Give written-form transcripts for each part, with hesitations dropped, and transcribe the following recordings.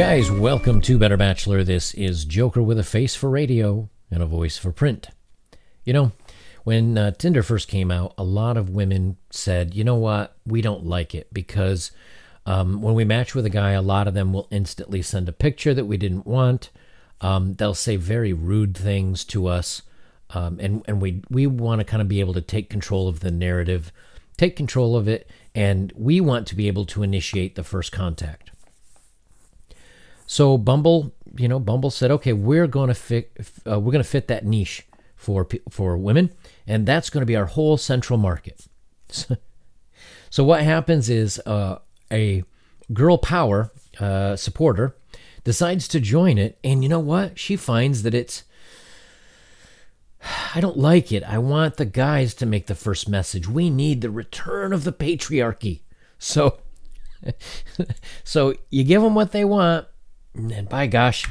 Guys, welcome to Better Bachelor. This is Joker with a face for radio and a voice for print. You know, when Tinder first came out, a lot of women said, you know what, we don't like it because when we match with a guy, a lot of them will instantly send a picture that we didn't want. They'll say very rude things to us. And we want to kind of be able to take control of the narrative, take control of it, and we want to be able to initiate the first contact. So Bumble said, okay, we're going to fit that niche for women, and that's going to be our whole central market. So what happens is a girl power supporter decides to join it, and you know what? She finds that I don't like it. I want the guys to make the first message. We need the return of the patriarchy. So you give them what they want, and by gosh,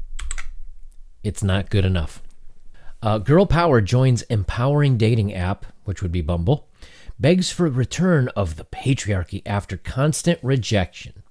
it's not good enough. Girl Power joins empowering dating app, which would be Bumble, begs for return of the patriarchy after constant rejection.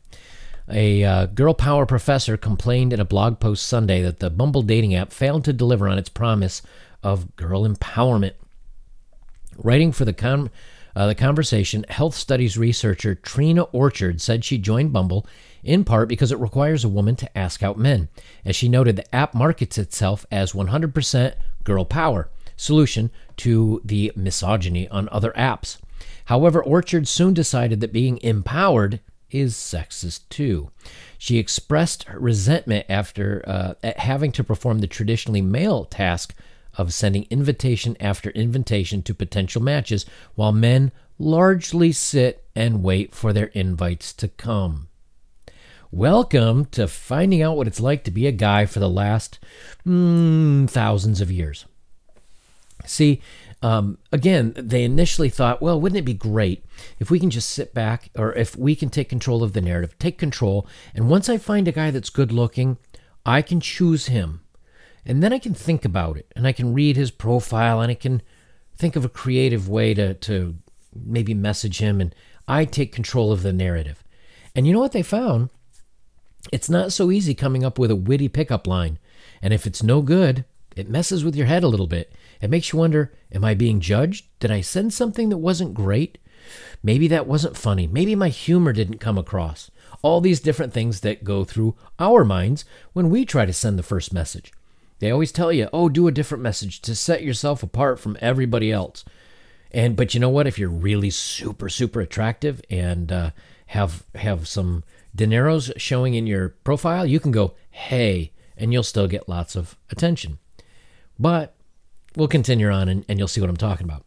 A Girl Power professor complained in a blog post Sunday that the Bumble dating app failed to deliver on its promise of girl empowerment. Writing for the conversation, health studies researcher Trina Orchard said she joined Bumble in part because it requires a woman to ask out men. As she noted, the app markets itself as 100% girl power solution to the misogyny on other apps. However, Orchard soon decided that being empowered is sexist too. She expressed her resentment after at having to perform the traditionally male task of sending invitation after invitation to potential matches while men largely sit and wait for their invites to come. Welcome to finding out what it's like to be a guy for the last thousands of years. See, again, they initially thought, well, wouldn't it be great if we can just sit back, or if we can take control of the narrative, take control, and once I find a guy that's good looking, I can choose him. And then I can think about it, and I can read his profile, and I can think of a creative way to maybe message him, and I take control of the narrative. And you know what they found? It's not so easy coming up with a witty pickup line. And if it's no good, it messes with your head a little bit. It makes you wonder, am I being judged? Did I send something that wasn't great? Maybe that wasn't funny. Maybe my humor didn't come across. All these different things that go through our minds when we try to send the first message. They always tell you, oh, do a different message to set yourself apart from everybody else. But you know what? If you're really super, super attractive and have some dineros showing in your profile, you can go, hey, and you'll still get lots of attention. But we'll continue on, and you'll see what I'm talking about.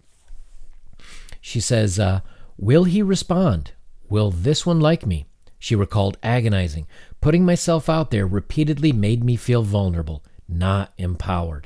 She says, will he respond? Will this one like me? She recalled agonizing. Putting myself out there repeatedly made me feel vulnerable, not empowered.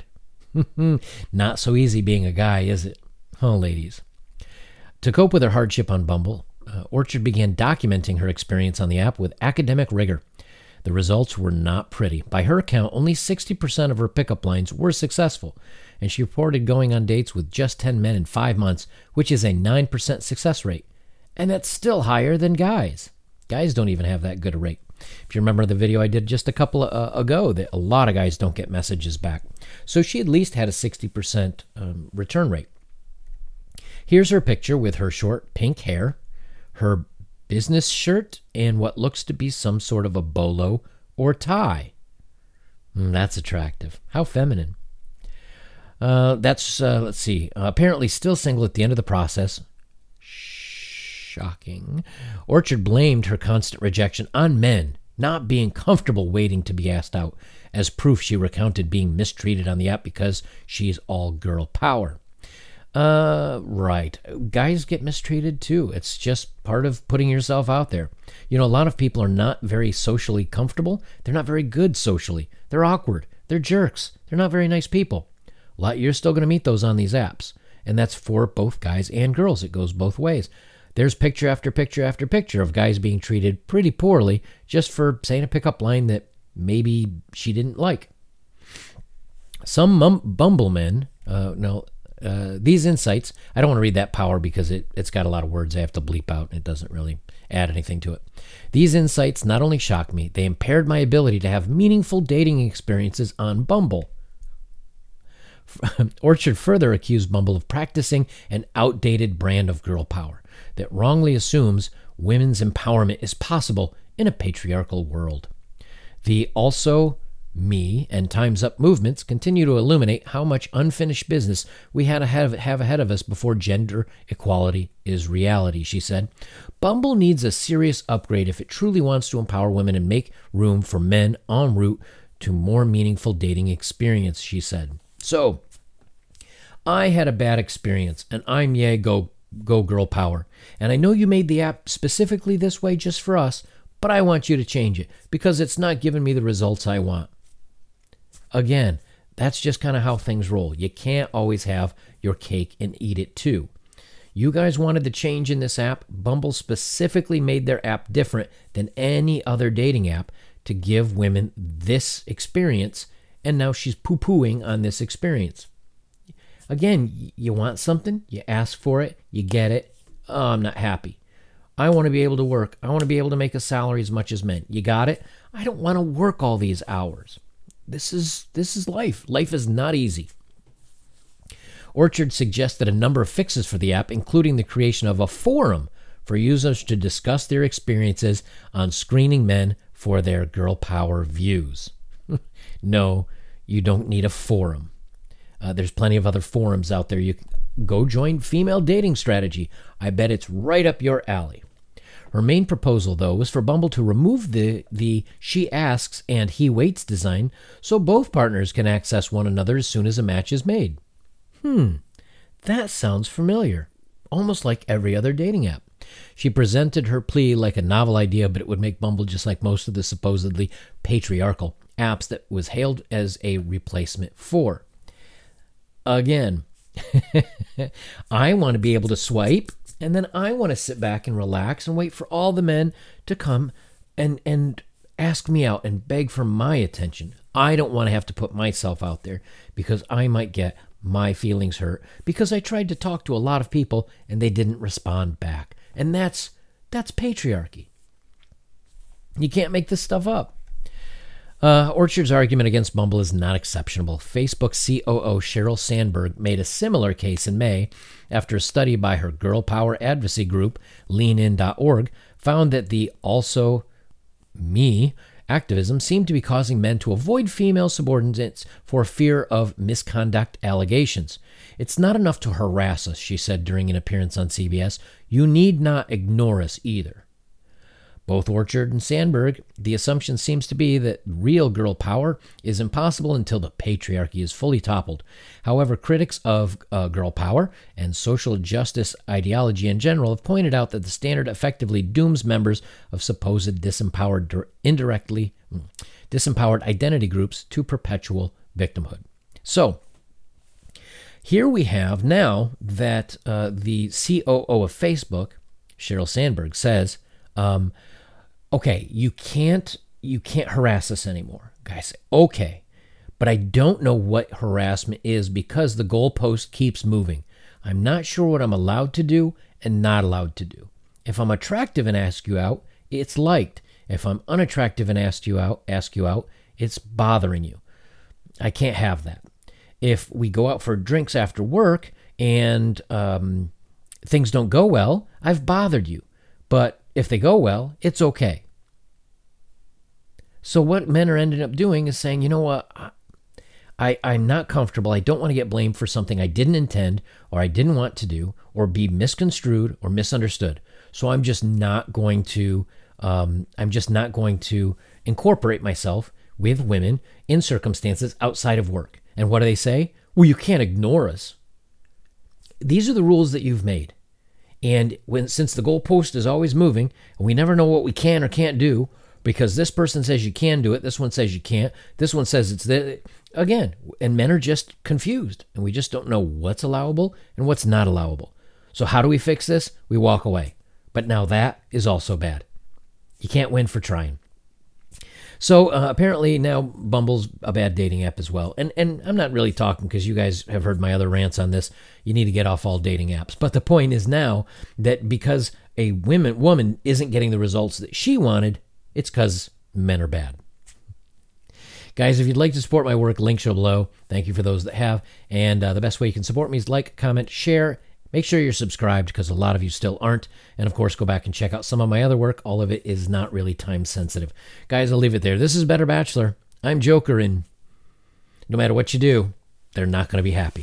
Not so easy being a guy, is it? Oh, ladies. To cope with her hardship on Bumble, Orchard began documenting her experience on the app with academic rigor. The results were not pretty. By her account, only 60% of her pickup lines were successful, and she reported going on dates with just 10 men in 5 months, which is a 9% success rate. And that's still higher than guys. Guys don't even have that good a rate. If you remember the video I did just a couple ago, that a lot of guys don't get messages back. So she at least had a 60% return rate. Here's her picture with her short pink hair, her business shirt, and what looks to be some sort of a bolo or tie. That's attractive. How feminine. Let's see. Apparently still single at the end of the process. Shocking. Orchard blamed her constant rejection on men not being comfortable waiting to be asked out. As proof, she recounted being mistreated on the app because she's all girl power. Right. Guys get mistreated too. It's just part of putting yourself out there. You know, a lot of people are not very socially comfortable. They're not very good socially. They're awkward. They're jerks. They're not very nice people. You're still going to meet those on these apps. And that's for both guys and girls. It goes both ways. There's picture after picture after picture of guys being treated pretty poorly just for saying a pickup line that maybe she didn't like. Some Bumble men, these insights, I don't want to read that power because it's got a lot of words I have to bleep out. It doesn't really add anything to it. These insights not only shocked me, they impaired my ability to have meaningful dating experiences on Bumble. Orchard further accused Bumble of practicing an outdated brand of girl power that wrongly assumes women's empowerment is possible in a patriarchal world. The Also Me and Time's Up movements continue to illuminate how much unfinished business we had to have ahead of us before gender equality is reality, she said. Bumble needs a serious upgrade if it truly wants to empower women and make room for men en route to more meaningful dating experience, she said. So, I had a bad experience, and I'm go girl power. And I know you made the app specifically this way just for us, but I want you to change it because it's not giving me the results I want. Again, that's just kind of how things roll. You can't always have your cake and eat it too. You guys wanted the change in this app. Bumble specifically made their app different than any other dating app to give women this experience, and now she's poo-pooing on this experience. Again, you want something, you ask for it, you get it. Oh, I'm not happy. I want to be able to work. I want to be able to make a salary as much as men. You got it? I don't want to work all these hours. This is life. Life is not easy. Orchard suggested a number of fixes for the app, including the creation of a forum for users to discuss their experiences on screening men for their girl power views. No, you don't need a forum. There's plenty of other forums out there. You can go join Female Dating Strategy. I bet it's right up your alley. Her main proposal, though, was for Bumble to remove the she asks and he waits design so both partners can access one another as soon as a match is made. That sounds familiar. Almost like every other dating app. She presented her plea like a novel idea, but it would make Bumble just like most of the supposedly patriarchal apps that was hailed as a replacement for. Again, I want to be able to swipe, and then I want to sit back and relax and wait for all the men to come and ask me out and beg for my attention. I don't want to have to put myself out there because I might get my feelings hurt because I tried to talk to a lot of people and they didn't respond back. And that's patriarchy. You can't make this stuff up. Orchard's argument against Bumble is not exceptional. Facebook COO Sheryl Sandberg made a similar case in May after a study by her girl power advocacy group, leanin.org, found that the Also Me activism seemed to be causing men to avoid female subordinates for fear of misconduct allegations. It's not enough to harass us, she said during an appearance on CBS. You need not ignore us either. Both Orchard and Sandberg, the assumption seems to be that real girl power is impossible until the patriarchy is fully toppled. However, critics of girl power and social justice ideology in general have pointed out that the standard effectively dooms members of supposed disempowered identity groups to perpetual victimhood. So, here we have now that the COO of Facebook, Sheryl Sandberg, says, okay, you can't harass us anymore. Guys say, okay, but I don't know what harassment is because the goalpost keeps moving. I'm not sure what I'm allowed to do and not allowed to do. If I'm attractive and ask you out, it's liked. If I'm unattractive and ask you out, it's bothering you. I can't have that. If we go out for drinks after work and things don't go well, I've bothered you. But if they go well, it's okay. So what men are ending up doing is saying, you know what, I'm not comfortable. I don't want to get blamed for something I didn't intend or I didn't want to do or be misconstrued or misunderstood. So I'm just not going to incorporate myself with women in circumstances outside of work. And what do they say? Well, you can't ignore us. These are the rules that you've made. And since the goalpost is always moving, and we never know what we can or can't do, because this person says you can do it, this one says you can't, this one says it's the again, and men are just confused, and we just don't know what's allowable and what's not allowable. So how do we fix this? We walk away. But now that is also bad. You can't win for trying. So apparently now Bumble's a bad dating app as well. And I'm not really talking because you guys have heard my other rants on this. You need to get off all dating apps. But the point is now that because a woman isn't getting the results that she wanted, it's because men are bad. Guys, if you'd like to support my work, links are below. Thank you for those that have. And the best way you can support me is like, comment, share. Make sure you're subscribed because a lot of you still aren't. And of course, go back and check out some of my other work. All of it is not really time sensitive. Guys, I'll leave it there. This is Better Bachelor. I'm Joker, and no matter what you do, they're not going to be happy.